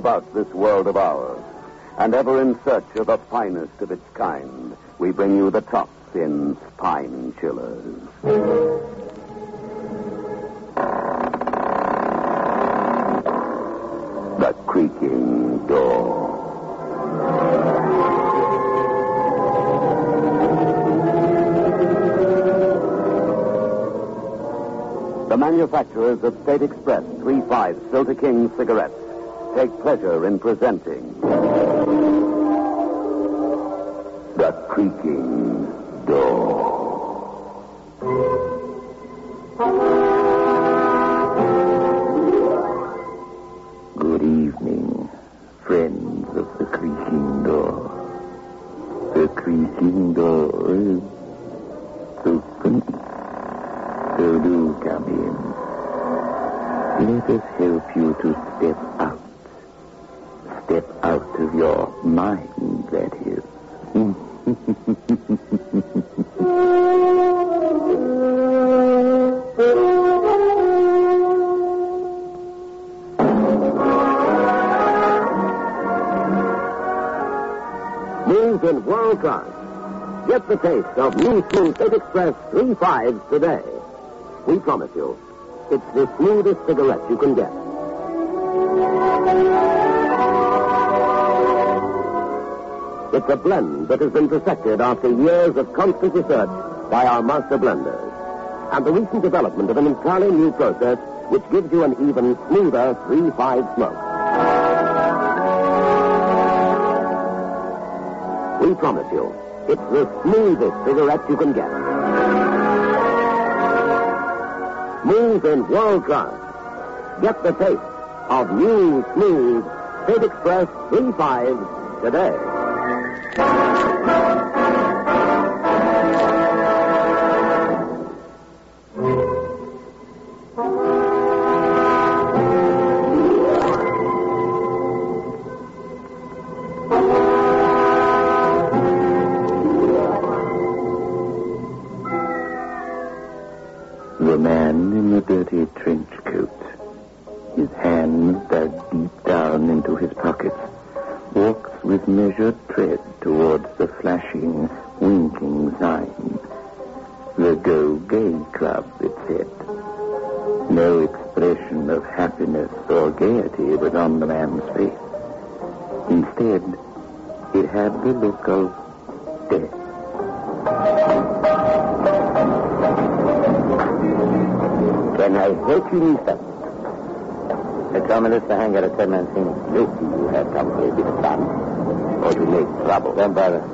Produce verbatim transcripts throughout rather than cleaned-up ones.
about this world of ours, and ever in search of the finest of its kind, we bring you the tops in spine chillers. The creaking door. The manufacturers of State Express three five Filter King cigarettes take pleasure in presenting The Creaking Door. Good evening, friends of The Creaking Door. The Creaking Door is open. So do come in. Let us help you to step out. Step out of your mind, that is. News in world class. Get the taste of new smooth State Express three fives today. We promise you, it's the smoothest cigarette you can get. It's a blend that has been perfected after years of constant research by our master blenders. And the recent development of an entirely new process which gives you an even smoother three five smoke. We promise you, it's the smoothest cigarette you can get. Smooth in world class. Get the taste of new, smooth State Express three fives today. The man in the dirty trench coat, his hands dug deep down into his pockets, walks with measured tread towards the flashing, winking sign. The Go Gay Club, it said. No expression of happiness or gaiety was on the man's face. Instead, it had the look of death. Can I help you, mister? They told me this to hang out at Ted Mancini. You see you have come here to be the fun. Or to make trouble. Don't bother.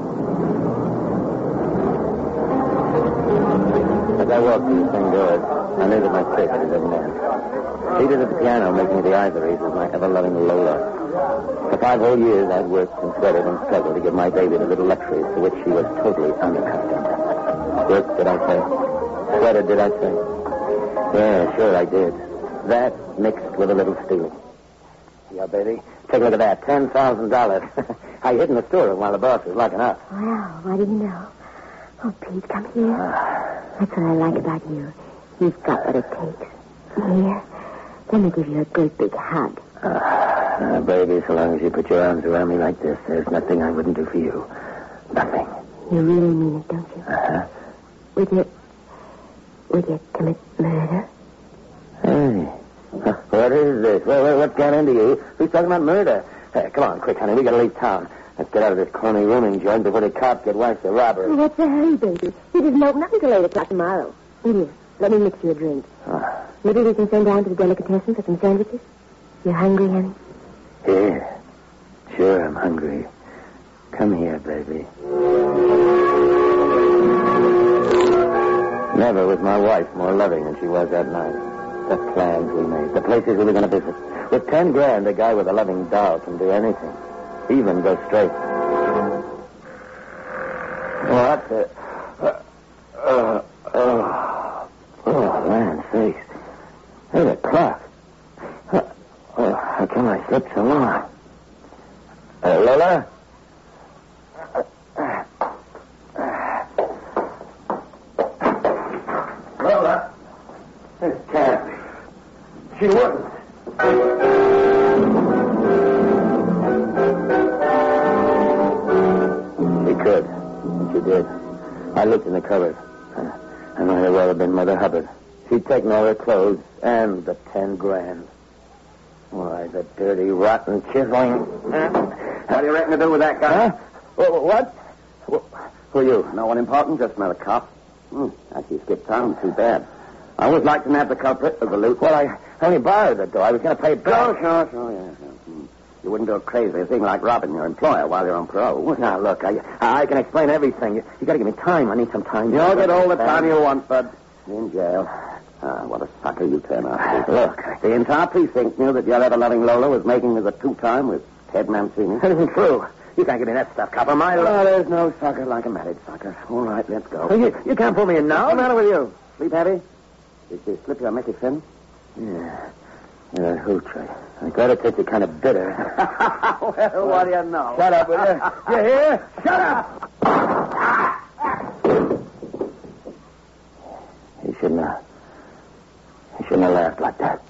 As I walked through the swing doors, I knew that my fate was in man. Seated at the piano, making me the ivories was my ever-loving Lola. For five whole years, I'd worked and sweated and struggled to give my baby the little luxuries to which she was totally unaccustomed. Worked, did I say? Sweated, did I say? Yeah, sure I did. That mixed with a little stealing. Yeah, baby. Take a look at that. Ten thousand dollars. I hid in the storeroom while the boss was locking up. Well, what do you know? Oh, Pete, come here. That's what I like about you. You've got what it takes. Here, let me give you a great big hug. Uh, uh, baby, so long as you put your arms around me like this, there's nothing I wouldn't do for you. Nothing. You really mean it, don't you? Uh-huh. Would you... Would you commit murder? Hey. What is this? What, what's got into you? Who's talking about murder? Hey, come on, quick, honey. We gotta leave town. Let's get out of this corny rooming joint before the cops get wise to robbery. Oh, what's the hurry, baby? It isn't open up until eight o'clock tomorrow. Here, let me mix you a drink. Oh. Maybe we can send down to the delicatessen for some sandwiches. You hungry, honey? Yeah. Sure, I'm hungry. Come here, baby. Never was my wife more loving than she was that night. The plans we made, the places we were going to visit. With ten grand, a guy with a loving doll can do anything. Even go straight. What the... Uh, uh, uh, oh, man, sakes. Eight o'clock. Uh, oh, how come I slept so long? Uh, Lola? Lola? This can't be. She wouldn't. she did. I looked in the cupboard, uh, and I had well have been Mother Hubbard. She'd taken all her clothes and the ten grand. Why, the dirty, rotten chiseling. Huh? What do you reckon to do with that guy? Huh? What? What? Who are you? No one important, just another cop. Hmm. Actually skipped town. Too bad. I always like to nab the culprit of the loot. Well, I only borrowed the dough. I was going to pay it back. Sure, sure, sure, yeah. yeah. Hmm. You wouldn't do a crazy thing like robbing your employer while you're on parole. Now, look, I I can explain everything. You, you got to give me time. I need some time. You'll get all the time you want, bud. In jail. Ah, what a sucker you turn out to be. Look, the entire precinct knew that your ever-loving Lola was making as a two-time with Ted Mancini. That isn't true. You can't give me that stuff, copper. My Oh, there's no sucker like a married sucker. All right, let's go. Oh, you, you can't pull me in now. What's the matter with you? Sleep heavy? Did she slip your Mickey Finn? Yeah. Yeah, hooch. I, I got it that you're kind of bitter. Well, what do you know? Shut up, will you? You hear? Shut up! He shouldn't have... He shouldn't have laughed like that.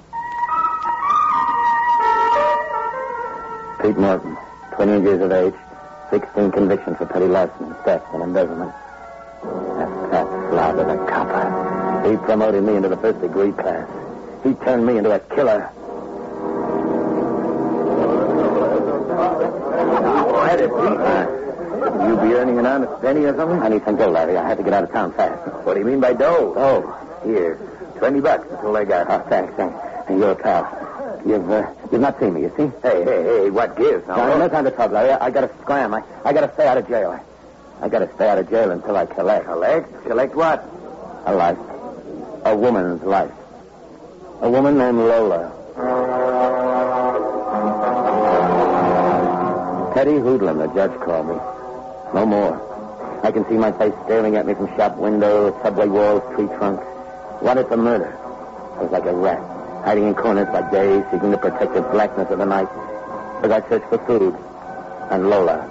Pete Morton, twenty years of age, sixteen convictions for petty larceny, theft, and embezzlement. That fat slob of a copper. He promoted me into the first degree class. He turned me into a killer. That is Pete. You be earning an honest penny or something? I need some dough, Larry. I have to get out of town fast. What do you mean by dough? Oh, here. Twenty bucks. That's all I got. Oh, thanks, thanks. And you're a pal. You've, uh, you've not seen me, you see? Hey, hey, hey, what gives? No, no, no time to talk, Larry. I, I got to scram. I, I got to stay out of jail. I, I got to stay out of jail until I collect. Collect? Collect what? A life. A woman's life. A woman named Lola. Teddy Hoodlum, the judge called me. No more. I can see my face staring at me from shop windows, subway walls, tree trunks. Wanted for murder. I was like a rat, hiding in corners by day, seeking the protective blackness of the night. As I searched for food. And Lola.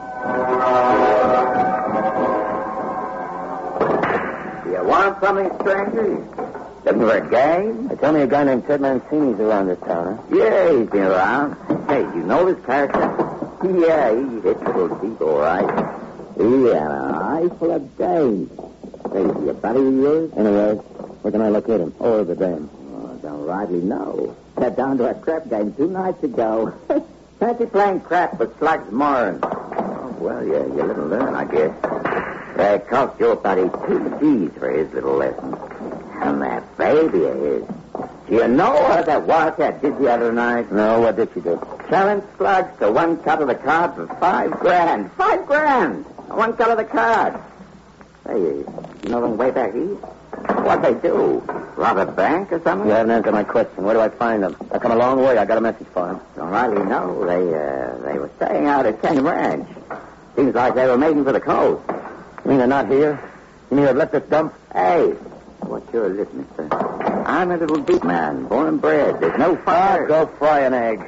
Do you want something, stranger? Looking for a gang? They tell me a guy named Ted Mancini's around this town, huh? Yeah, he's been around. Hey, you know this character? Yeah, he hits little deep, all right. He had an eye full of dames. Say, is he a buddy of yours? Anyway, where can I locate him? Or the dame? Oh, I don't rightly know. Sat down to a crap game two nights ago. Fancy playing crap with Slugs Moran. Oh, well, yeah, you little learn, I guess. That cost your buddy two G's for his little lesson. And that baby of his. Do you know what that Wildcat did the other night? No, what did she do? Challenged Slugs to one cut of the card for five grand. Five grand! One cut of the card. Hey, you know them way back east? What'd they do? Rob a bank or something? You haven't answered my question. Where do I find them? I come a long way. I got a message for them. Don't rightly know. They, uh, they were staying out at Canyon Ranch. Seems like they were making for the coast. You mean they're not here? You mean they've left this dump? Hey, what you're listening to. I'm a little deep man, born and bred. There's no fire. Ah, go fry an egg.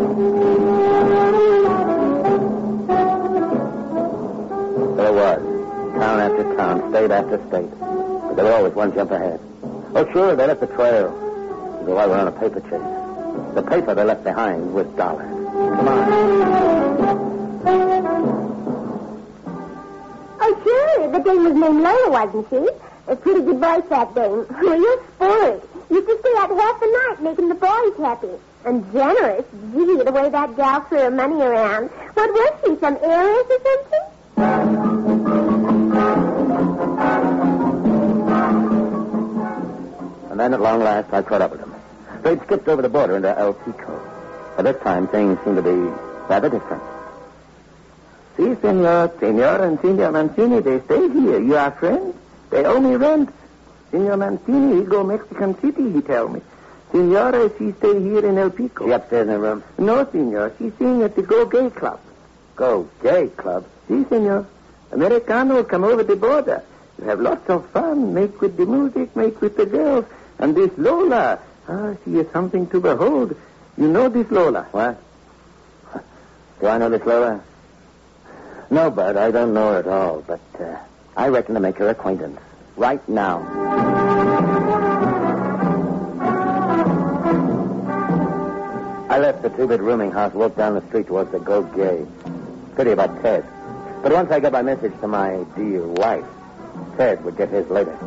There was. Town after town, state after state. But they were always one jump ahead. Oh, sure, they left the trail. Though I were on a paper chase. The paper they left behind was dollars. Come on. Oh, sure. The dame was named Lola, wasn't she? A pretty good voice, that dame. Well, you're spoiled. Used to stay out half the night making the boys happy. And generous. Gee, the way that gal threw her money around. What was she, some heiress or something? And then at long last, I caught up with them. They'd skipped over the border into El Pico. By this time, things seemed to be rather different. Si, senor. Senor and Senor Mancini, they stay here. You are friends? They owe me rent. Senor Mancini, he go Mexican City, he tell me. Senora, she stay here in El Pico. She upstairs in her room? No, senor. She sing at the Go Gay Club. Go Gay Club? Si, senor. Americano come over the border. You have lots of fun. Make with the music, make with the girls. And this Lola, ah, she is something to behold. You know this Lola? What? Do I know this Lola? No, Bud, I don't know her at all, but uh, I reckon to make her acquaintance. Right now. I left the two-bit rooming house, walked down the street towards the Go Gay. Pity about Ted. But once I got my message to my dear wife, Ted would get his later.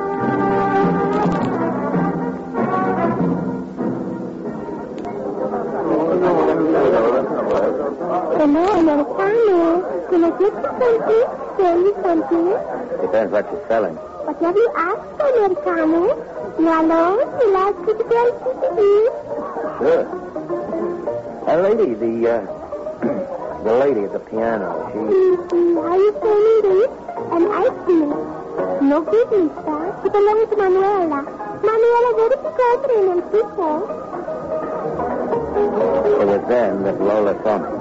Hello, Americano. Can I get you something? Sell you something? Depends what you're selling. Whatever you ask for, Americano. You alone? You like to be great to you? Sure. A lady, the, uh, the lady at the piano, she... Mm-hmm. Are you selling this? And ice cream. No business, sir. But along with Manuela. Manuela very picante and people. It was then that Lola saw me.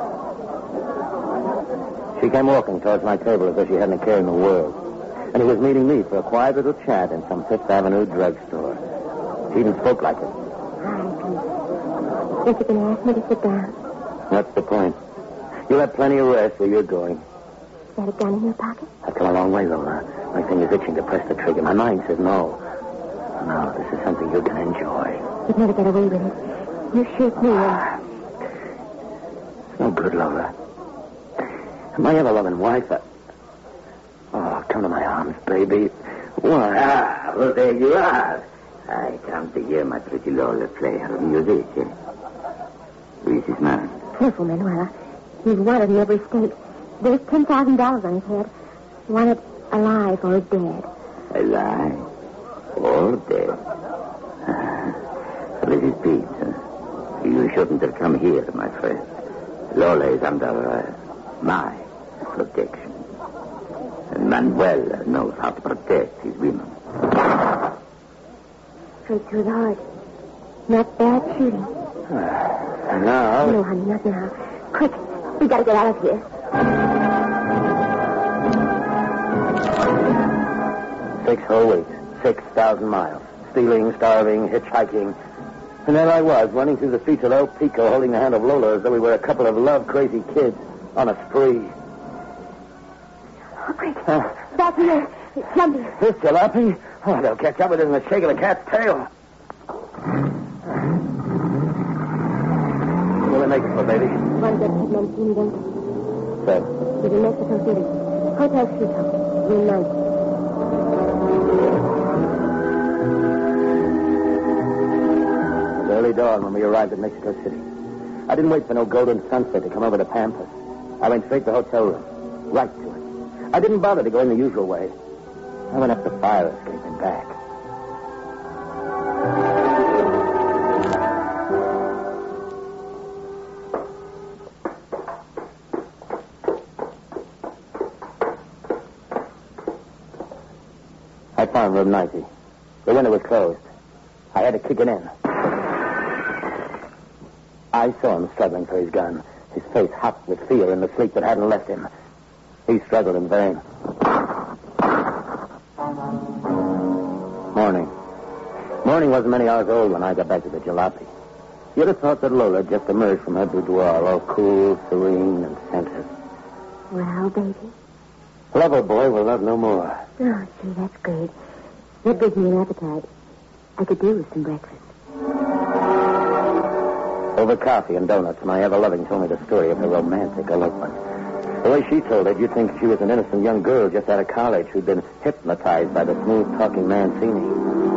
She came walking towards my table as though she hadn't a care in the world. And he was meeting me for a quiet little chat in some Fifth Avenue drugstore. She even spoke like it. Hi, Pete. If you can ask me to sit down. What's the point? You'll have plenty of rest where you're going. Is that a gun in your pocket? I've come a long way, Lola. My finger's itching to press the trigger. My mind says no. No, this is something you can enjoy. You'd never get away with it. You shoot me and... It's no good, Lola. My ever-loving wife... I... Oh, come to my arms, baby. Why? Ah, well, there you are. I come to hear my pretty Lola play her music. Eh? Who is this man? Careful, Manuela. He's wanted in every state. There's ten thousand dollars on his head. Wanted alive or dead. Alive or dead? Ah, so this is Pete, huh? You shouldn't have come here, my friend. Lola is under uh, my protection. And Manuel knows how to protect his women. Straight through the heart. Not bad shooting. Uh, now... No, honey, not now. Quick, we gotta get out of here. Six whole weeks. Six thousand miles. Stealing, starving, hitchhiking. And there I was, running through the streets of El Pico, holding the hand of Lola as though we were a couple of love-crazy kids on a spree. Oh, quick. Uh, Back here. Jumping. This jalopy? Oh, they'll catch up with it in the shake of the cat's tail. What will they make it for, baby? One good head Mancini, don't So? He's in Mexico City. Hotel Chico. Room nine. Early dawn when we arrived at Mexico City. I didn't wait for no golden sunset to come over the Pampas. I went straight to the hotel room, right to it. I didn't bother to go in the usual way. I went up the fire escape and back. I found room ninety. The window was closed. I had to kick it in. I saw him struggling for his gun, his face hot with fear in the sleep that hadn't left him. He struggled in vain. Morning. Morning wasn't many hours old when I got back to the jalopy. You'd have thought that Lola had just emerged from her boudoir, all cool, serene, and scented. Well, baby. Lover boy will love no more. Oh, gee, that's great. That gives me an appetite. I could do with some breakfast. Over coffee and donuts, my ever-loving told me the story of her romantic elopement. The way she told it, you'd think she was an innocent young girl just out of college who'd been hypnotized by the smooth-talking Mancini.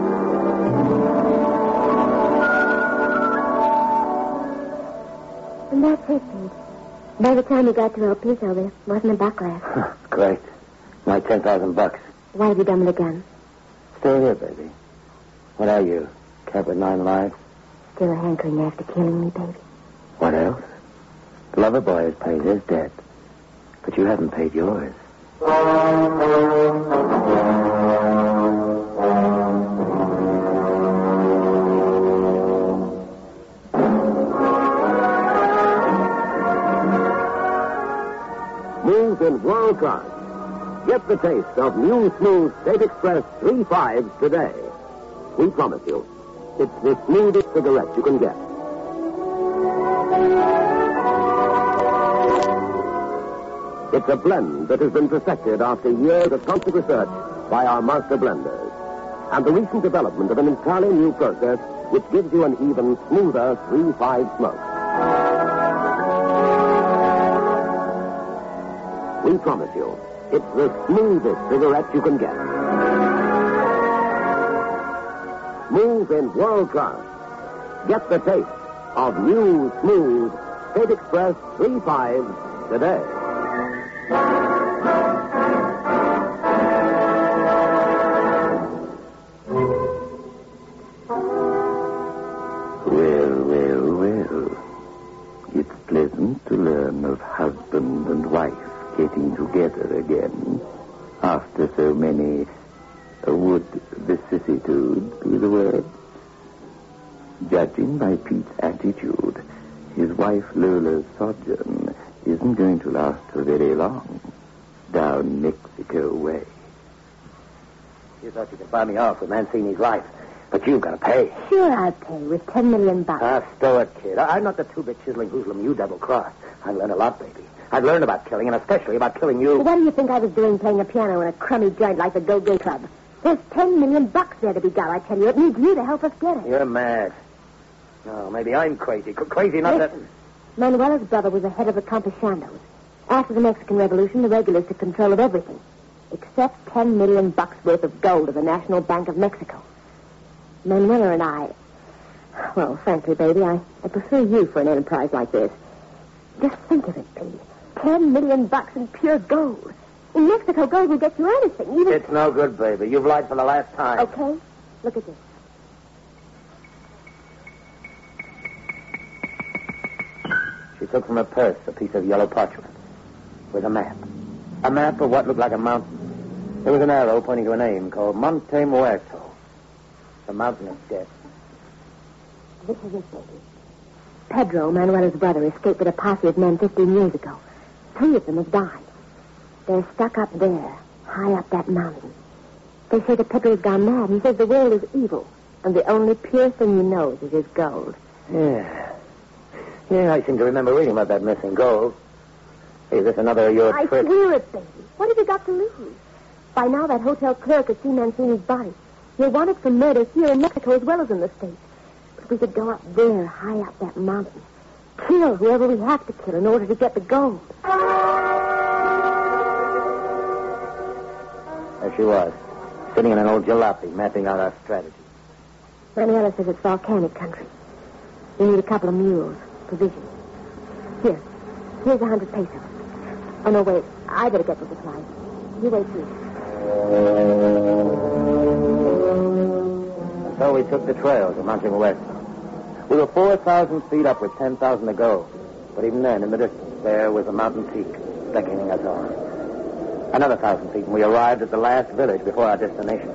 And that's it, Pete. By the time we got to El Piso, there wasn't a buck left. Great. My ten thousand bucks. Why have you done with the gun? Still here, baby. What are you? Cat with nine lives? Still hankering after killing me, baby. What else? The lover boy has paid his debt. But you haven't paid yours. Smooth and World Cars. Get the taste of new smooth State Express three fives today. We promise you, it's the smoothest cigarette you can get. It's a blend that has been perfected after years of constant research by our master blenders. And the recent development of an entirely new process which gives you an even smoother three five smoke. We promise you, it's the smoothest cigarette you can get. Smooth in world class. Get the taste of new, smooth State Express three five today. Well, well, well. It's pleasant to learn of husband and wife getting together again after so many uh, wood vicissitudes be the word. Judging by Pete's attitude, his wife Lola's sojourn isn't going to last for very long down Mexico way. You thought you could buy me off with Mancini's life, but you've got to pay. Sure, I'll pay with ten million bucks. Ah, stow it, kid. I- I'm not the two-bit chiseling hoodlum you double-crossed. I've learned a lot, baby. I've learned about killing, and especially about killing you. What do you think I was doing playing the piano in a crummy joint like the Go-Go Club? There's ten million bucks there to be got, I tell you. It needs you to help us get it. You're mad. No, maybe I'm crazy. C- crazy not Listen, that... Manuela's brother was the head of the Campesinos. After the Mexican Revolution, the regulars took control of everything, except ten million bucks worth of gold of the National Bank of Mexico. Manuela and I... Well, frankly, baby, I, I prefer you for an enterprise like this. Just think of it, baby. Ten million bucks in pure gold. In Mexico, gold will get you anything, even... It's no good, baby. You've lied for the last time. Okay, look at this. She took from her purse a piece of yellow parchment with a map. A map of what looked like a mountain. There was an arrow pointing to a name called Monte Muerto, the mountain of death. This is it, baby. Pedro, Manuela's brother, escaped with a posse of men fifteen years ago. Three of them have died. They're stuck up there, high up that mountain. They say that Pedro's gone mad. He says the world is evil, and the only pure thing he knows is his gold. Yeah. Yeah, I seem to remember reading about that missing gold. Hey, is this another of your I tricks? swear it, baby. What have you got to lose? By now, that hotel clerk has seen Mancini's body. He'll want it for murder here in Mexico as well as in the States. But we could go up there, high up that mountain. Kill whoever we have to kill in order to get the gold. There she was, sitting in an old jalopy, mapping out our strategy. Manuela says it's volcanic country. We need a couple of mules, provisions. Here, here's a hundred pesos. Oh, no, wait. I better get the supplies. You wait here. And so we took the trail to Monte Muerto. We were four thousand feet up with ten thousand to go. But even then, in the distance, there was a mountain peak beckoning us on. Another thousand feet, and we arrived at the last village before our destination.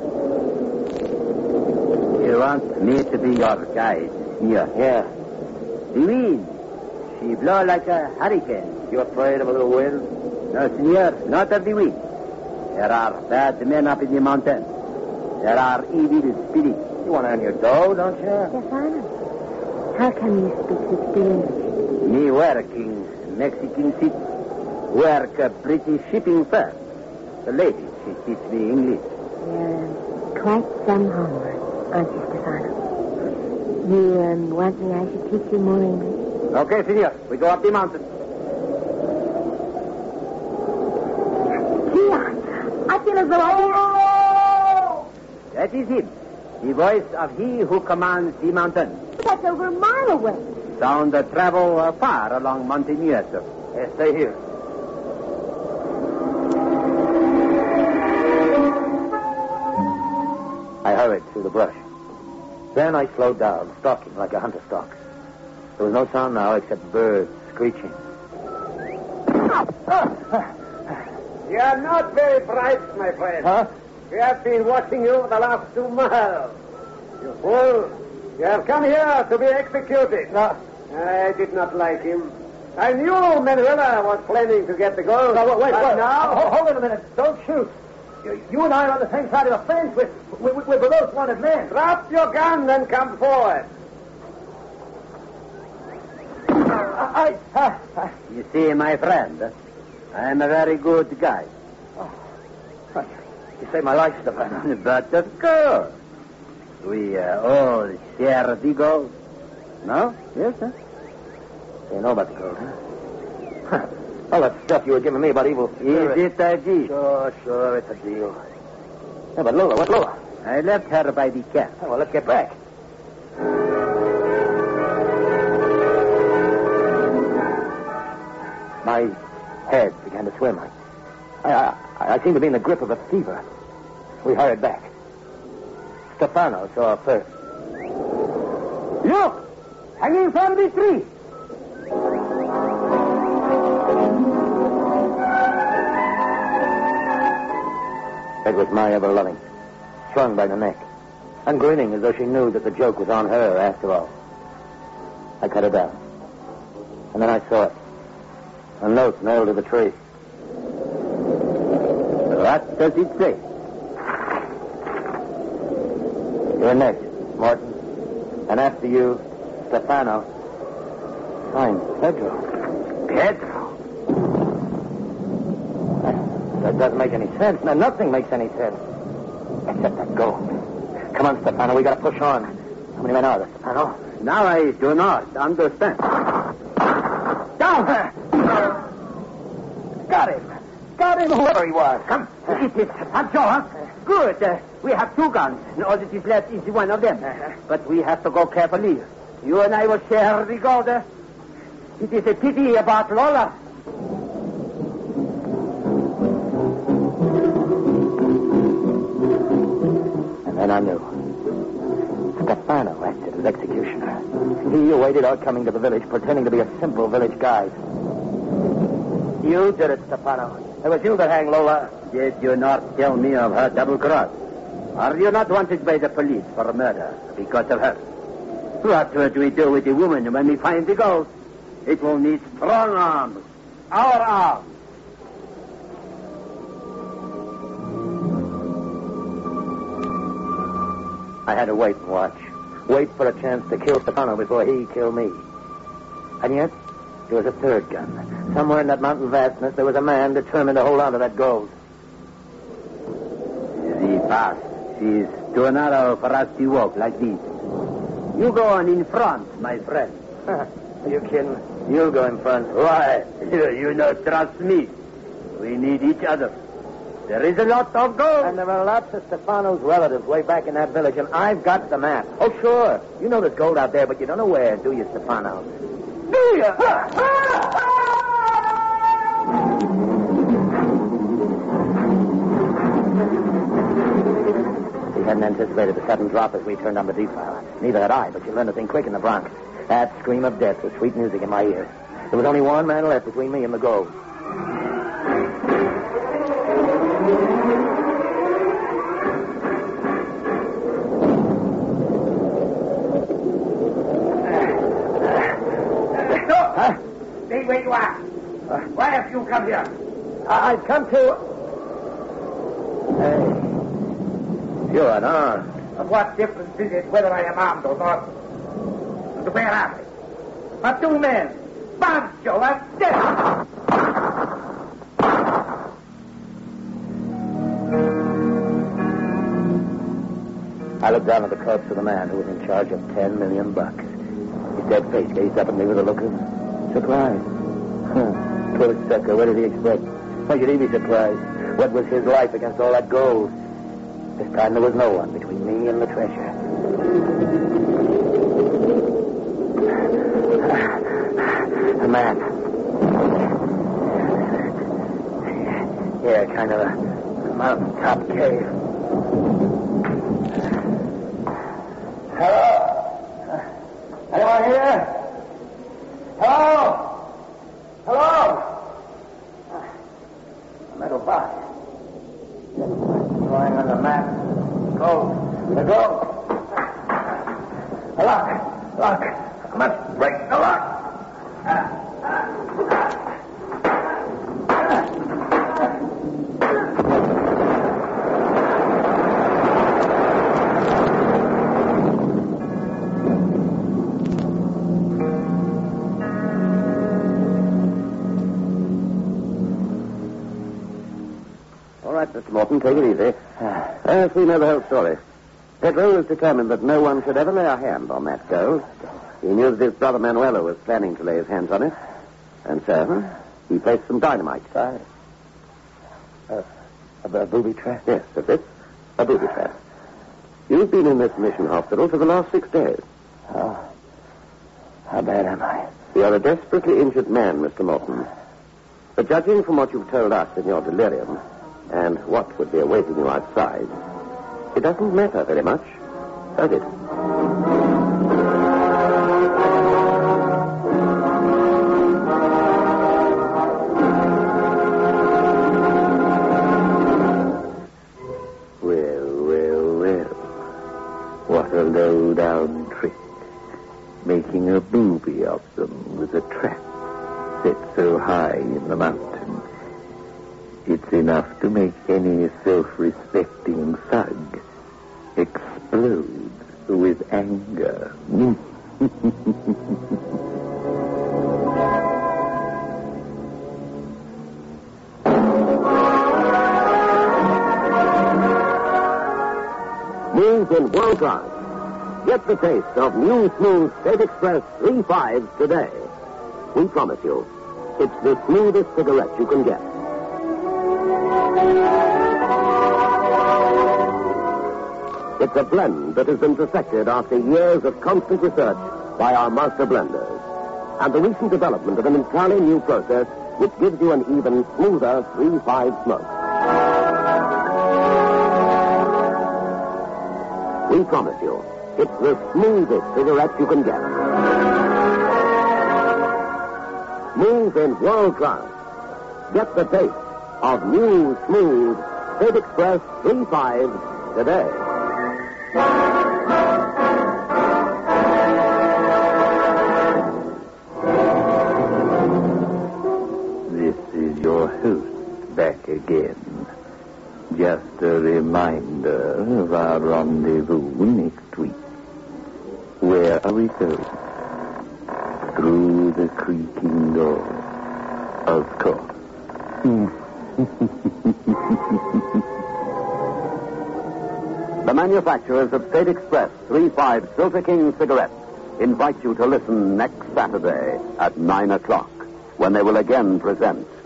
You want me to be your guide, senor? Yeah. The wind. She blow like a hurricane. You afraid of a little wind? No, senor, not of the wind. There are bad men up in the mountain. There are evil spirits. You want to earn your dough, don't you? Stefano, how come you speak such good English? Me working in Mexican City. Work a British shipping firm. The lady, she teach me English. You're quite some homework, aren't you, Stefano? You um, want me I should teach you more English? Okay, senor. We go up the mountain. Gee, I feel as though I... That is him. The voice of he who commands the mountain. That's over a mile away. Sound uh, travel uh, far along Monte Muerto. Hey, stay here. I hurried through the brush. Then I slowed down, stalking like a hunter stalks. There was no sound now except birds screeching. You are not very bright, my friend. Huh? We have been watching you for the last two miles. You fool. You have come here to be executed. No. I did not like him. I knew Manuela was planning to get the gold. No, wait, wait, but wait. now... Hold, hold on a minute. Don't shoot. You, you and I are on the same side of the fence. We're, we're, we're both wanted men. Drop your gun and come forward. I, I, I, You see, my friend, I am a very good guy. I, you saved my life, Stefano. But of course, we uh, all share the gold. No? Yes, sir? You know about the gold, huh? All that stuff you were giving me about evil spirits. Is it a deal? Sure, sure, it's a deal. Yeah, but Lola, what's Lola? I left her by the camp. Oh, well, let's get back. My head began to swim. I, I, I seemed to be in the grip of a fever. We hurried back. Stefano saw us first. Look! Hanging from the tree! It was my ever-loving, strung by the neck, and grinning as though she knew that the joke was on her after all. I cut her down. And then I saw it. A note nailed to the tree. What does it say? You're next, Martin. And after you, Stefano. Signed, Pedro. Pedro? That, that doesn't make any sense. No, nothing makes any sense. Except that gold. Come on, Stefano. We gotta push on. How many men are there, Stefano? Now I do not understand. Down there! Got him. Got him, whoever he was. Come. It is Pancho, huh? Good. Uh, we have two guns. And all that is left is one of them. Uh-huh. But we have to go carefully. You and I will share the gold. Uh, it is a pity about Lola. And then I knew. Stefano acted as executioner. He awaited our coming to the village, pretending to be a simple village guide. You did it, Stefano. It was you that hanged Lola. Did you not tell me of her double cross? Are you not wanted by the police for murder because of her? What would we do with the woman when we find the gold? It will need strong arms. Our arms. I had to wait and watch. Wait for a chance to kill Stefano before he killed me. And yet, there was a third gun. Somewhere in that mountain vastness, there was a man determined to hold on to that gold. The path is too narrow for us to walk like this. You go on in front, my friend. Are you kidding? You'll go in front. Why? You don't trust me. We need each other. There is a lot of gold. And there are lots of Stefano's relatives way back in that village, and I've got the map. Oh, sure. You know there's gold out there, but you don't know where, do you, Stefano? Do you? We hadn't anticipated the sudden drop as we turned on the defile. Neither had I, but you learn to think quick in the Bronx. That scream of death was sweet music in my ears. There was only one man left between me and the gold. Huh? Stay where you are. Uh, Why have you come here? I've come to... Hey. You're unarmed. Of what difference is it whether I am armed or not? And where are they? My two men. Pancho and Death. I looked down at the corpse of the man who was in charge of ten million bucks. His dead face gazed up at me with a look of surprise. Huh. Poor sucker, what did he expect? Why should he be surprised? What was his life against all that gold? This time there was no one between me and the treasure. A map. Yeah, kind of a, a mountaintop cave. Hello? Anyone here? Hello? Hello? A metal box. Drawing on the map. Gold. The gold. A lock. Lock. I must break the lock. All right, Mister Morton, take it easy. As we know the whole story. Pedro was determined that no one should ever lay a hand on that gold. He knew that his brother Manuelo was planning to lay his hands on it. And so, He placed some dynamite. Uh, uh, a, a booby trap? Yes, that's it. A booby trap. You've been in this mission hospital for the last six days. Oh. How bad am I? You're a desperately injured man, Mister Morton. But judging from what you've told us in your delirium, and what would be awaiting you outside, it doesn't matter very much, does it? Well, well, well. What a low-down trick. Making a booby of them with a trap set so high in the mountain. It's enough to make any self-respecting thug explode with anger. Move in world class. Get the taste of new smooth State Express three fives today. We promise you, it's the smoothest cigarette you can get. It's a blend that has been perfected after years of constant research by our master blenders. And the recent development of an entirely new process which gives you an even smoother three five smoke. We promise you, it's the smoothest cigarette you can get. Smooth in world class. Get the taste of new, smooth State Express three fives today. This is your host back again. Just a reminder of our rendezvous next week. Where are we going? Through the creaking door. Of course. The manufacturers of State Express three five Silver King cigarettes invite you to listen next Saturday at nine o'clock when they will again present